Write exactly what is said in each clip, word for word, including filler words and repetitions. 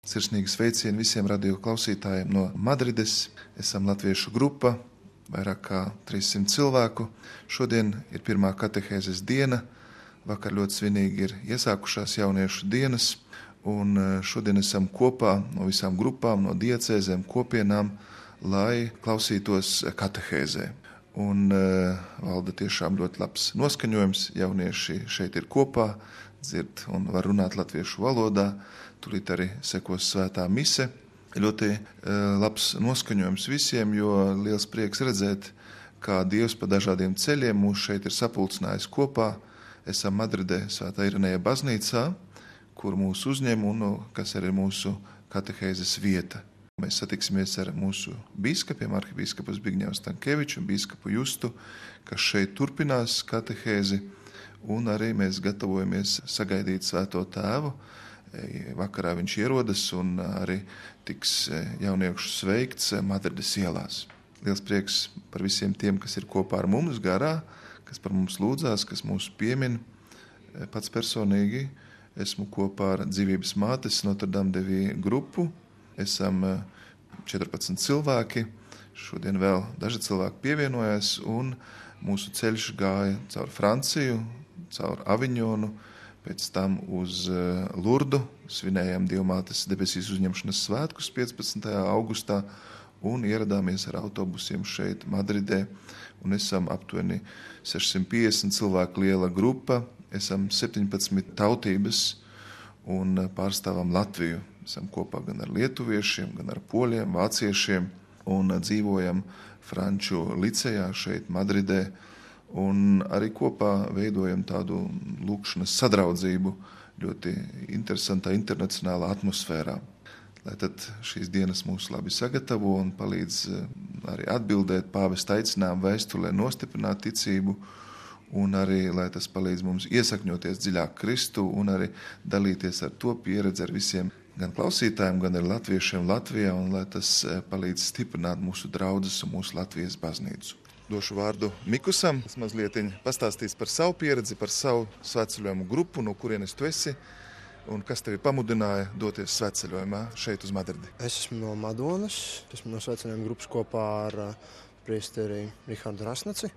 Sirsnīgi sveicieni visiem radio klausītājiem no Madrides. Esam latviešu grupa, vairāk kā trīssimt cilvēku. Šodien ir pirmā katehēzes diena. Vakar ļoti svinīgi ir iesākušās jauniešu dienas. Un šodien esam kopā no visām grupām, no diecēzēm, kopienām, lai klausītos katehēzē. Un uh, valda tiešām ļoti labs noskaņojums. Jaunieši šeit ir kopā, dzird un var runāt latviešu valodā. Tūlīt arī sekos svētā mise. Ļoti uh, labs noskaņojums visiem, jo liels prieks redzēt, kā Dievs pa dažādiem ceļiem mūs šeit ir sapulcinājis kopā. Esam Madridē Svētā Irenēja baznīcā, kur mūs uzņem un kas arī ir mūsu katehēzes vieta. Mēs satiksimies ar mūsu bīskapiem, arhibīskapu Zbigņevu Stankeviču un bīskapu Justu, kas šeit turpinās katehēzi, un arī mēs gatavojamies sagaidīt Svēto Tēvu. Vakarā viņš ierodas un arī tiks jauniešu sveikts Madrides ielās. Liels prieks par visiem tiem, kas ir kopā ar mums garā, kas par mums lūdzās, kas mūs piemin. Pats personīgi esmu kopā ar Dzīvības mātes Notre Dame de Vie grupu. Esam četrpadsmit cilvēki, šodien vēl daži cilvēki pievienojās, un mūsu ceļš gāja caur Franciju, caur Aviņonu, pēc tam uz Lurdu, svinējām Dievmātes debesīs uzņemšanas svētkus piecpadsmitajā augustā, un ieradāmies ar autobusiem šeit Madridē, un esam aptuveni sešsimt piecdesmit cilvēku liela grupa, esam septiņpadsmit tautības un pārstāvam Latviju. Esam kopā gan ar lietuviešiem, gan ar poļiem, vāciešiem un dzīvojam Franču licejā šeit Madridē un arī kopā veidojam tādu lūkšanas sadraudzību ļoti interesantā internacionālā atmosfērā. Lai tad šīs dienas mūs labi sagatavo un palīdz arī atbildēt pāvesta aicinājumu vēstulē nostiprināt ticību un arī, lai tas palīdz mums iesakņoties dziļāk Kristu un arī dalīties ar to pieredzi ar visiem gan klausītājiem, gan ar latviešiem Latvijā, un lai tas palīdz stiprināt mūsu draudzes un mūsu Latvijas baznīcu. Došu vārdu Mikusam, kas mazliet pastāstīs par savu pieredzi, par savu svētceļojumu grupu, no kurienes tu esi, un kas tevi pamudināja doties svētceļojumā šeit uz Madridi. Es esmu no Madonas, esmu no svētceļojuma grupas kopā ar priesteri Rihardu Rasnaci,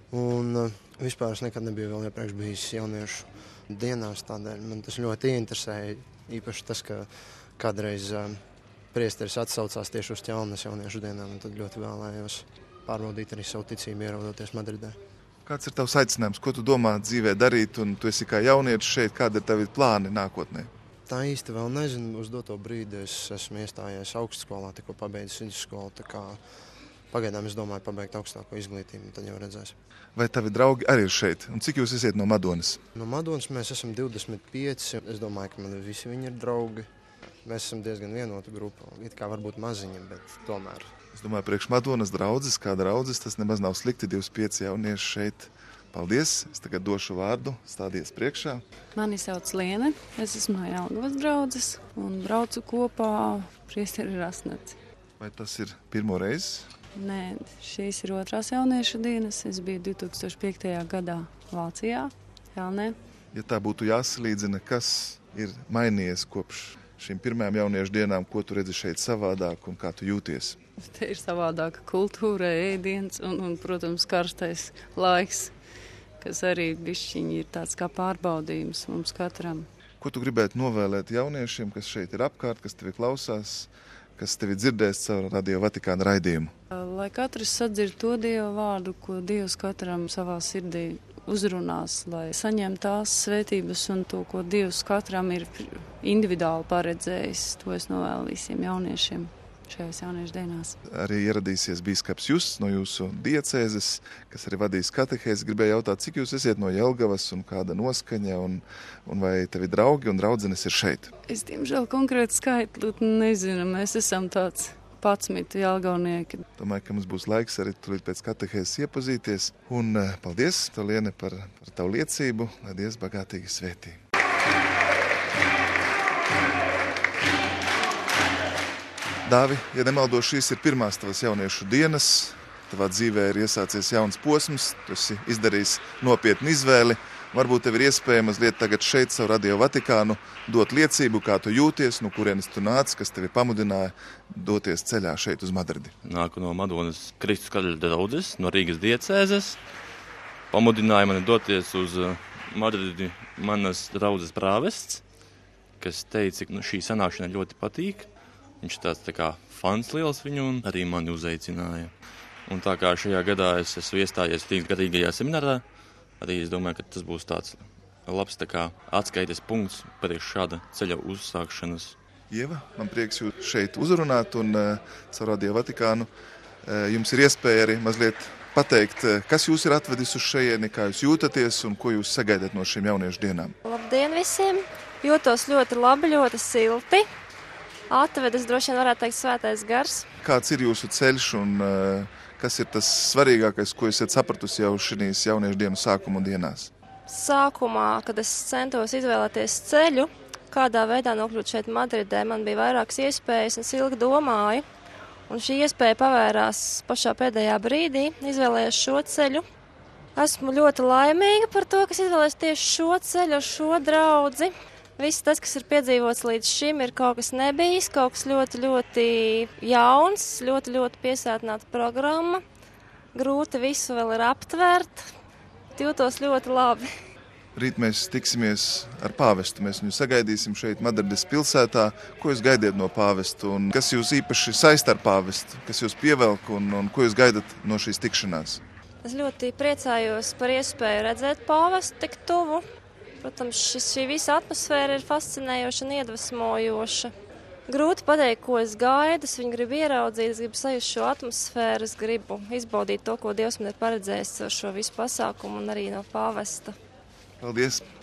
un vispār es nekad nebiju vēl iepriekš bijis jauniešu dienās, tādēļ man tas ļoti ieinteresēja, īpaši tas, ka kādreiz priesteris atsaucās tieši uz ķelnes jauniešu dienām, un tad ļoti vēlējos pārbaudīt arī savu ticību, ierodoties Madridē. Kāds ir tavs aicinājums? Ko tu domā dzīvē darīt, un tu esi kā jaunietis šeit, kādi ir tavi plāni nākotnē? Tā īsti vēl nezinu, uz doto brīdi es esmu iestājies augstskolā, tikko pabeidzis vidusskolu, tā kā pagaidām es domāju pabeigt augstāko izglītību, tad jau redzēs. Vai tavi draugi arī ir šeit? Un cik jūs esiet no Madonas? No Madonas mēs esam divdesmit pieci, es domāju, ka man visi viņi ir draugi. Mēs esam diezgan vienota grupa, it kā varbūt maziņa, bet tomēr. Es domāju, priekš Madonas draudzes, kā draudzes, tas nemaz nav slikti, divdesmit pieci jaunieši šeit. Paldies, es tagad došu vārdu, stādies priekšā. Mani sauc Liene, es esmu no Jelgavas draudzes un braucu kopā priesteri Rasnaci. Vai tas ir pirmo reizi? Nē, šīs ir otrās jauniešu dienas. Es biju divi tūkstoši piektajā gadā Vācijā, Jelnē. Ja tā būtu jāsalīdzina, kas ir mainījies kopš šīm pirmajām jauniešu dienām, ko tu redzi šeit savādāk un kā tu jūties? Te ir savādāka kultūra, ēdiens un, un, protams, karstais laiks, kas arī bišķiņi ir tāds kā pārbaudījums mums katram. Ko tu gribētu novēlēt jauniešiem, kas šeit ir apkārt, kas tevi klausās, kas tevi dzirdēs caur Radio Vatikāna raidījumu? Lai katrs sadzird to Dieva vārdu, ko Dievs katram savā sirdī uzrunās, lai saņem tās svētības un to, ko Dievs katram ir individuāli paredzējis. To es novēlu visiem jauniešiem šajās jauniešu dienās. Arī ieradīsies bīskaps Justs no jūsu diecēzes, kas arī vadīs katehēzi. Gribēju jautāt, cik jūs esiet no Jelgavas un kāda noskaņa, un, un vai tevi draugi un draudzenes ir šeit? Es, diemžēl, konkrēti skaitli nezinu. Mēs esam tāds patsmit jelgavnieki. Domāju, ka mums būs laiks arī tūlīt pēc katehēzes iepazīties. Un paldies, Liene, par, par tavu liecību, lai Dievs bagātīgi svētī. Dāvi, ja nemaldos, šīs ir pirmās tavas jauniešu dienas. Tavā dzīvē ir iesācies jauns posms, tu esi izdarījis nopietnu izvēli Varbūt tev ir iespēja mazliet tagad šeit savu Radio Vatikānu dot liecību, kā tu jūties, no kurienes tu nāc, kas tevi pamudināja doties ceļā šeit uz Madridi. Nāku no Madonas Kristus Karaļa draudzes, no Rīgas diecēzes. Pamudināja mani doties uz Madridi manas draudzes prāvests, kas teica, ka nu, šī sanākšana ļoti patīk. Viņš tāds tā kā fans liels viņu un arī mani uzaicināja. Un tā kā šajā gadā es esmu iestājies Rīgas garīgajā seminārā, arī es domāju, ka tas būs tāds labs tā kā atskaites punkts priekš šāda ceļa uzsākšanas. Ieva, man prieks jūs šeit uzrunāt un uh, caur Radio Vatikānu uh, jums ir iespēja arī mazliet pateikt, uh, kas jūs ir atvedis uz šejieni, kā jūs jūtaties un ko jūs sagaidat no šīm jauniešu dienām. Labdien visiem! Jūtos ļoti labi, ļoti silti. Atvedas droši vien varētu teikt svētais gars. Kāds ir jūsu ceļš un uh, kas ir tas svarīgākais, ko esat sapratusi jau šīs jauniešu dienu sākuma dienās? Sākumā, kad es centos izvēlēties ceļu, kādā veidā nokļūt šeit Madridē, man bija vairākas iespējas un es ilgi domāju. Un šī iespēja pavērās pašā pēdējā brīdī, izvēlējos šo ceļu. Esmu ļoti laimīga par to, ka izvēlējos tieši šo ceļu, šo draudzi. Viss tas, kas ir piedzīvots līdz šim, ir kaut kas nebijis, kaut kas ļoti, ļoti jauns, ļoti, ļoti piesātināta programma. Grūti visu vēl ir aptvert. Jūtos ļoti labi. Rīt mēs tiksimies ar pāvestu. Mēs viņu sagaidīsim šeit Madrides pilsētā. Ko jūs gaidiet no pāvestu un kas jūs īpaši saista ar pāvestu? Kas jūs pievelk un, un ko jūs gaidat no šīs tikšanās? Es ļoti priecājos par iespēju redzēt pāvestu tik tuvu. Protams, šis, šī visa atmosfēra ir fascinējoša un iedvesmojoša. Grūti pateikt, ko es gaidu, es viņu gribu ieraudzīt, es gribu sajust šo atmosfēru, es gribu izbaudīt to, ko Dievs man ir paredzējis ar šo visu pasākumu un arī no pāvesta. Paldies!